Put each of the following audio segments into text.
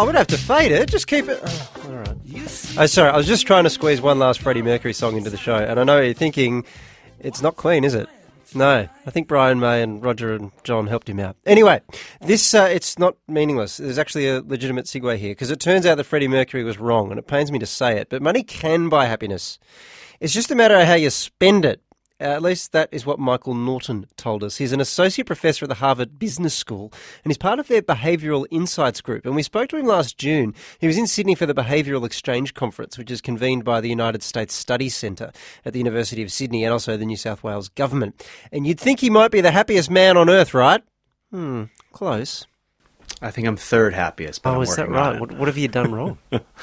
I would have to fade it. Just keep it. Oh, all right. Oh, sorry. I was just trying to squeeze one last Freddie Mercury song into the show, and I know you're thinking it's not Queen, is it? No, I think Brian May and Roger and John helped him out. Anyway, this it's not meaningless. There's actually a legitimate segue here, because it turns out that Freddie Mercury was wrong, and it pains me to say it, but money can buy happiness. It's just a matter of how you spend it. At least that is what Michael Norton told us. He's an associate professor at the Harvard Business School, and he's part of their Behavioural Insights group. And we spoke to him last June. He was in Sydney for the Behavioural Exchange Conference, which is convened by the United States Study Centre at the University of Sydney and also the New South Wales government. And you'd think he might be the happiest man on earth, right? Close. I think I'm third happiest, but I'm is that working right? on it. What have you done wrong?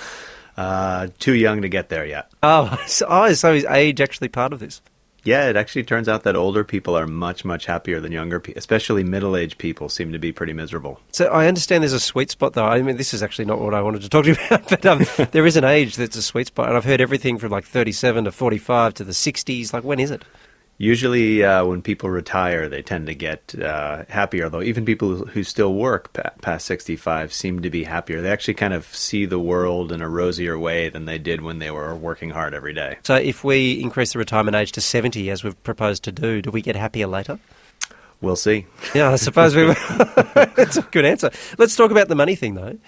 Too young to get there yet. So is age actually part of this? Yeah, it actually turns out that older people are much, much happier than younger people. Especially middle-aged people seem to be pretty miserable. So I understand there's a sweet spot, though. I mean, this is actually not what I wanted to talk to you about, but there is an age that's a sweet spot, and I've heard everything from like 37 to 45 to the 60s. Like, when is it? Usually when people retire, they tend to get happier, though even people who still work past 65 seem to be happier. They actually kind of see the world in a rosier way than they did when they were working hard every day. So if we increase the retirement age to 70, as we've proposed to do we get happier later? We'll see. Yeah, I suppose we will. That's a good answer. Let's talk about the money thing, though.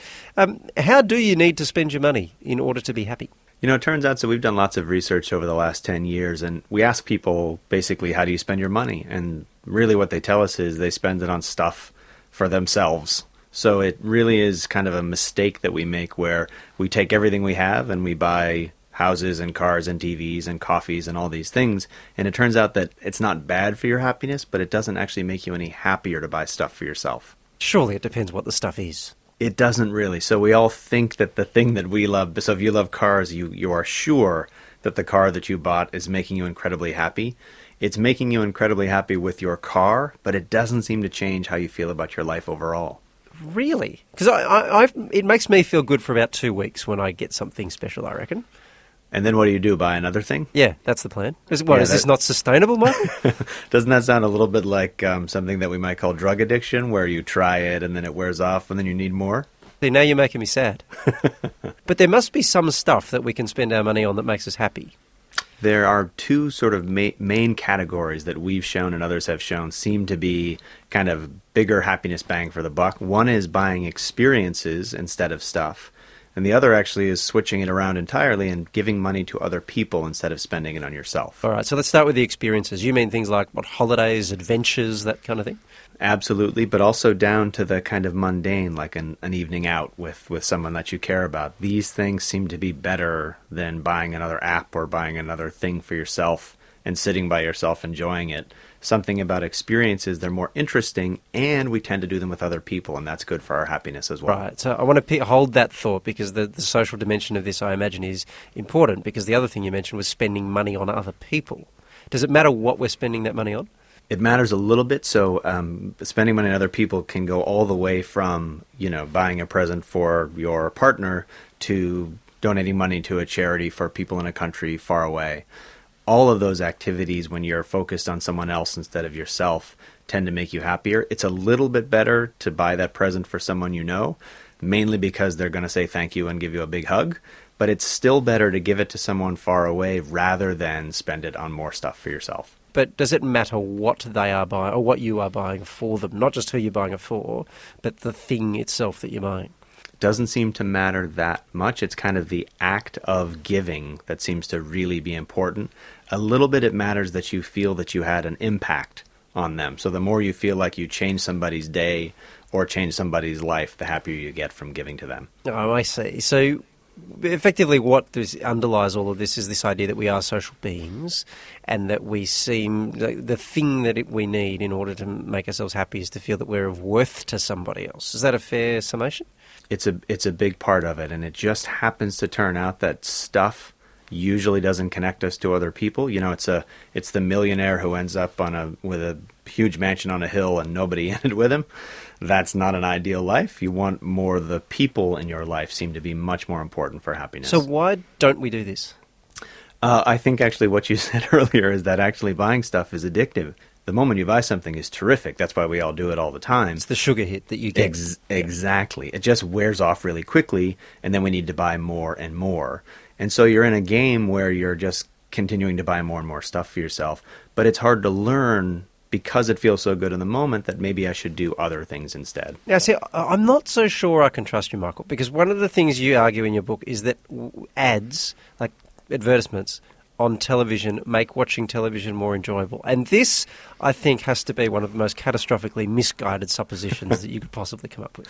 How do you need to spend your money in order to be happy? You know, it turns out, so we've done lots of research over the last 10 years, and we ask people basically, how do you spend your money? And really what they tell us is they spend it on stuff for themselves. So it really is kind of a mistake that we make where we take everything we have and we buy houses and cars and TVs and coffees and all these things. And it turns out that it's not bad for your happiness, but it doesn't actually make you any happier to buy stuff for yourself. Surely it depends what the stuff is. It doesn't really. So we all think that the thing that we love, so if you love cars, you are sure that the car that you bought is making you incredibly happy. It's making you incredibly happy with your car, but it doesn't seem to change how you feel about your life overall. Really? Because it makes me feel good for about 2 weeks when I get something special, I reckon. And then what do? Buy another thing? Yeah, that's the plan. Is this not sustainable, Michael? Doesn't that sound a little bit like something that we might call drug addiction, where you try it and then it wears off and then you need more? See, now you're making me sad. But there must be some stuff that we can spend our money on that makes us happy. There are two sort of main categories that we've shown and others have shown seem to be kind of bigger happiness bang for the buck. One is buying experiences instead of stuff. And the other actually is switching it around entirely and giving money to other people instead of spending it on yourself. All right, so let's start with the experiences. You mean things like holidays, adventures, that kind of thing? Absolutely, but also down to the kind of mundane, like an evening out with someone that you care about. These things seem to be better than buying another app or buying another thing for yourself and sitting by yourself enjoying it. Something about experiences, they're more interesting, and we tend to do them with other people, and that's good for our happiness as well. Right, so I want to hold that thought, because the social dimension of this, I imagine, is important, because the other thing you mentioned was spending money on other people. Does it matter what we're spending that money on? It matters a little bit. So spending money on other people can go all the way from, buying a present for your partner to donating money to a charity for people in a country far away. All of those activities, when you're focused on someone else instead of yourself, tend to make you happier. It's a little bit better to buy that present for someone you know, mainly because they're going to say thank you and give you a big hug. But it's still better to give it to someone far away rather than spend it on more stuff for yourself. But does it matter what they are buying or what you are buying for them? Not just who you're buying it for, but the thing itself that you're buying. Doesn't seem to matter that much. It's kind of the act of giving that seems to really be important. A little bit it matters that you feel that you had an impact on them. So the more you feel like you change somebody's day or change somebody's life, the happier you get from giving to them. Oh, I see. So effectively what underlies all of this is this idea that we are social beings and that we seem the thing that we need in order to make ourselves happy is to feel that we're of worth to somebody else. Is that a fair summation? It's a big part of it, and it just happens to turn out that stuff usually doesn't connect us to other people. It's the millionaire who ends up with a huge mansion on a hill and nobody in it with him. That's not an ideal life. You want more. The people in your life seem to be much more important for happiness. So why don't we do this? I think actually what you said earlier is that actually buying stuff is addictive. the moment you buy something is terrific. That's why we all do it all the time. It's the sugar hit that you get. Exactly. It just wears off really quickly, and then we need to buy more and more. And so you're in a game where you're just continuing to buy more and more stuff for yourself. But it's hard to learn because it feels so good in the moment that maybe I should do other things instead. Now, see, I'm not so sure I can trust you, Michael, because one of the things you argue in your book is that ads, like advertisements, on television make watching television more enjoyable. And this, I think, has to be one of the most catastrophically misguided suppositions that you could possibly come up with.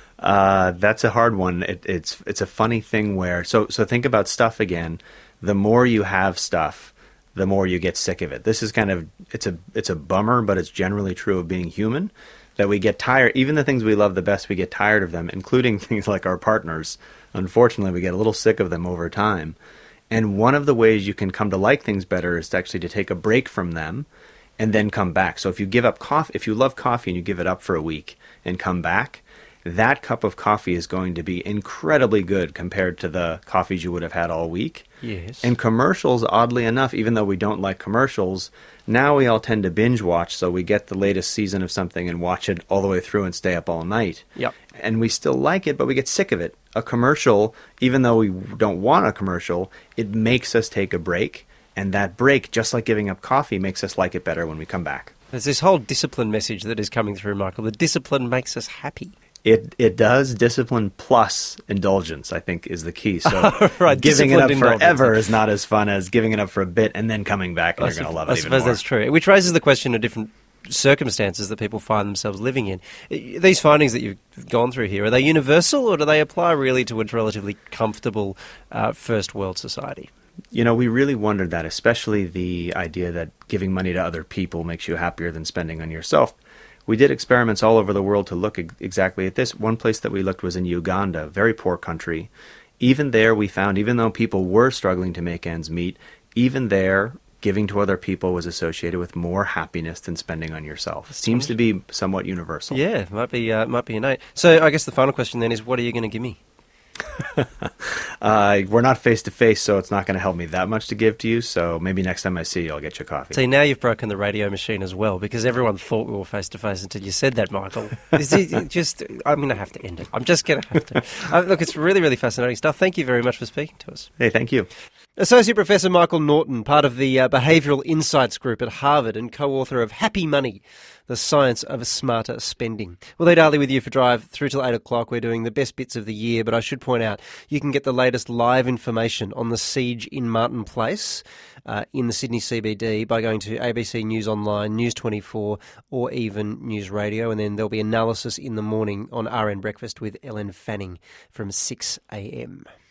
That's a hard one. It's a funny thing where... So think about stuff again. The more you have stuff, the more you get sick of it. This is kind of... It's a bummer, but it's generally true of being human, that we get tired. Even the things we love the best, we get tired of them, including things like our partners. Unfortunately, we get a little sick of them over time. And one of the ways you can come to like things better is to take a break from them and then come back. So if you give up coffee, if you love coffee and you give it up for a week and come back, that cup of coffee is going to be incredibly good compared to the coffees you would have had all week. Yes. And commercials, oddly enough, even though we don't like commercials, now we all tend to binge watch, so we get the latest season of something and watch it all the way through and stay up all night. Yep. And we still like it, but we get sick of it. A commercial, even though we don't want a commercial, it makes us take a break. And that break, just like giving up coffee, makes us like it better when we come back. There's this whole discipline message that is coming through, Michael. The discipline makes us happy. It does. Discipline plus indulgence, I think, is the key. So right, giving it up forever is not as fun as giving it up for a bit and then coming back and you're going to love it even more. I suppose that's true. Which raises the question of different circumstances that people find themselves living in. These findings that you've gone through here, are they universal or do they apply really to a relatively comfortable first world society? You know, we really wondered that, especially the idea that giving money to other people makes you happier than spending on yourself. We did experiments all over the world to look exactly at this. One place that we looked was in Uganda, a very poor country. Even there we found, even though people were struggling to make ends meet, even there, giving to other people was associated with more happiness than spending on yourself. It seems to be somewhat universal. Yeah, might be innate. So I guess the final question then is, what are you going to give me? We're not face-to-face, so it's not going to help me that much to give to you, so maybe next time I see you, I'll get you coffee. See, now you've broken the radio machine as well, because everyone thought we were face-to-face until you said that, Michael. I'm going to have to end it. I'm just going to have to. Look, it's really, really fascinating stuff. Thank you very much for speaking to us. Hey, thank you. Associate Professor Michael Norton, part of the Behavioural Insights Group at Harvard and co-author of Happy Money, The Science of Smarter Spending. Well, Lee Darley with you for Drive through till 8 o'clock. We're doing the best bits of the year, but I should point out you can get the latest live information on the siege in Martin Place in the Sydney CBD by going to ABC News Online, News 24 or even News Radio, and then there'll be analysis in the morning on RN Breakfast with Ellen Fanning from 6 a.m.